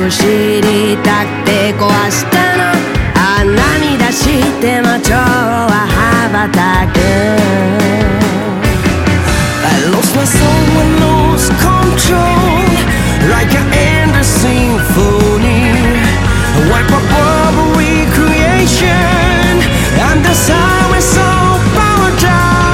を知りたくて壊したの。ああ涙しても蝶は羽ばたく。 I lost my soul and lost control, like an endless symphony. Wipe up all recreation and the silence of paradise.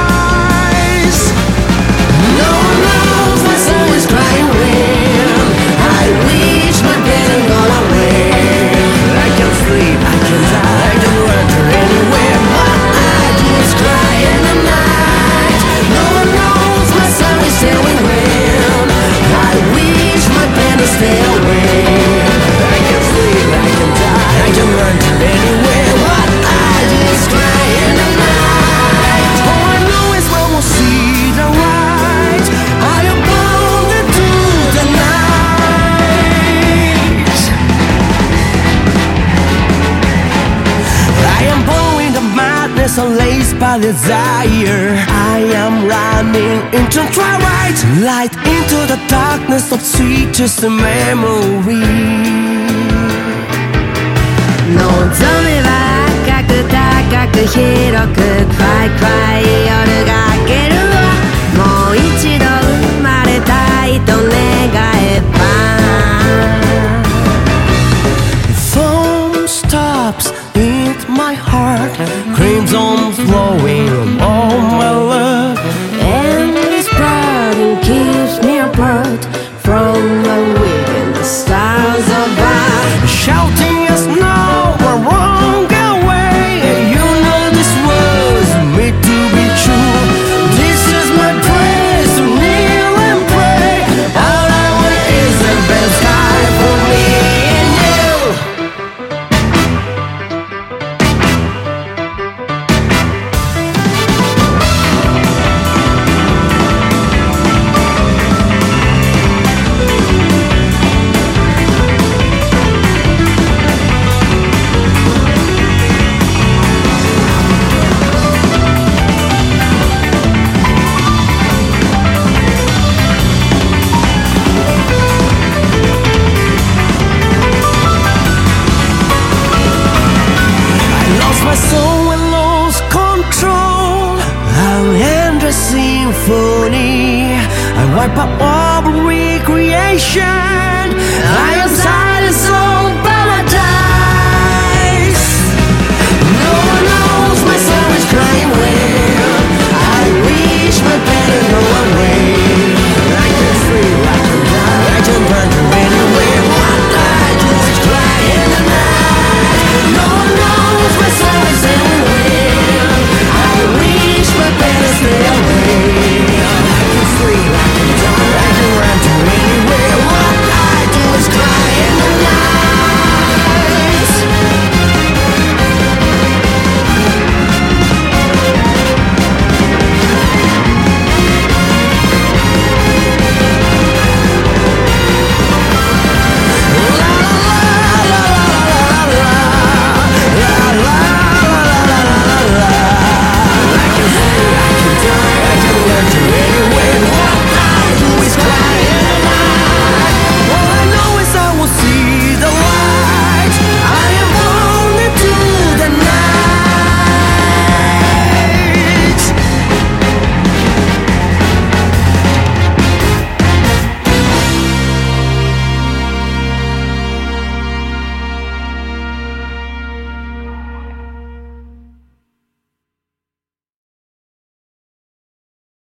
No one knows my soul is crying when I wish my pain had gone away. I can't sleep, I can't die, I don't run to anywhere. What I do is cry in the night. No one knows my soul is still in wind. I wish my pain would stay away. I can't sleep, I can't die, I don't run to anywhere. What I do is cry in the night. All I know is when we'll see the light, I am bounded to the night. I am blowing the madness unlaced by desire. I am running into twilight, light into the darkness of sweetest memory. 望めば赤く高く広く Cry cry 夜が明けるわ。もう一度生まれたいと願えば。 Foam stops in my heart, crimson flowing all my love. And this burden keeps me apart from the wind and the stars above. Shouting us no, we're wrong away. You know this was made to be true. This is my praise to kneel and pray. All I want is the best sky for me and you. My soul and lost control. I'm endless symphony. I wipe up all recreation. I am silent soul.